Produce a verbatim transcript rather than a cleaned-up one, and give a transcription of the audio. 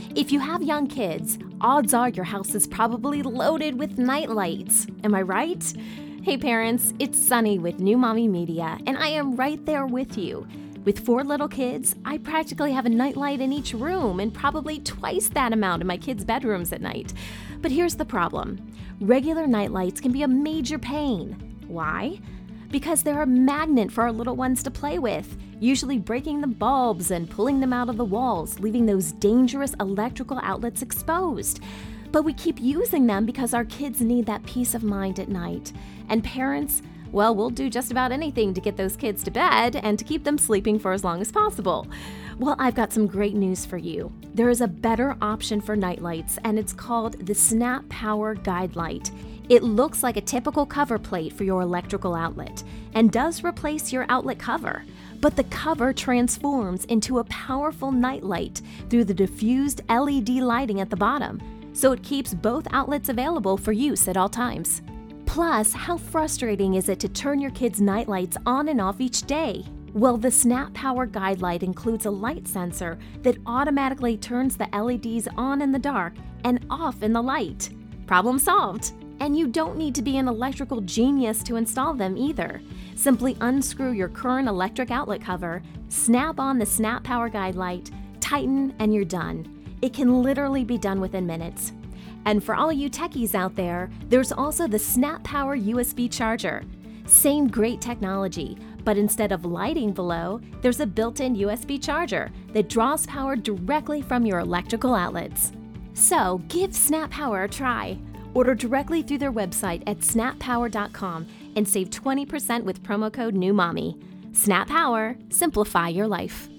If you have young kids, odds are your house is probably loaded with night lights. Am I right? Hey parents, it's Sunny with New Mommy Media, and I am right there with you. With four little kids, I practically have a nightlight in each room and probably twice that amount in my kids' bedrooms at night. But here's the problem. Regular nightlights can be a major pain. Why? Because they're a magnet for our little ones to play with, usually breaking the bulbs and pulling them out of the walls, leaving those dangerous electrical outlets exposed. But we keep using them because our kids need that peace of mind at night. And parents, well, we'll do just about anything to get those kids to bed and to keep them sleeping for as long as possible. Well, I've got some great news for you. There is a better option for nightlights, and it's called the Snap Power Guide Light. It looks like a typical cover plate for your electrical outlet and does replace your outlet cover. But the cover transforms into a powerful nightlight through the diffused L E D lighting at the bottom, so it keeps both outlets available for use at all times. Plus, how frustrating is it to turn your kids' nightlights on and off each day? Well, the Snap Power Guide Light includes a light sensor that automatically turns the L E Ds on in the dark and off in the light. Problem solved! And you don't need to be an electrical genius to install them either. Simply unscrew your current electric outlet cover, snap on the Snap Power Guide Light, tighten, and you're done. It can literally be done within minutes. And for all you techies out there, there's also the Snap Power U S B charger. Same great technology, but instead of lighting below, there's a built-in U S B charger that draws power directly from your electrical outlets. So give Snap Power a try. Order directly through their website at snap power dot com and save twenty percent with promo code NEWMOMMY. Snap Power, simplify your life.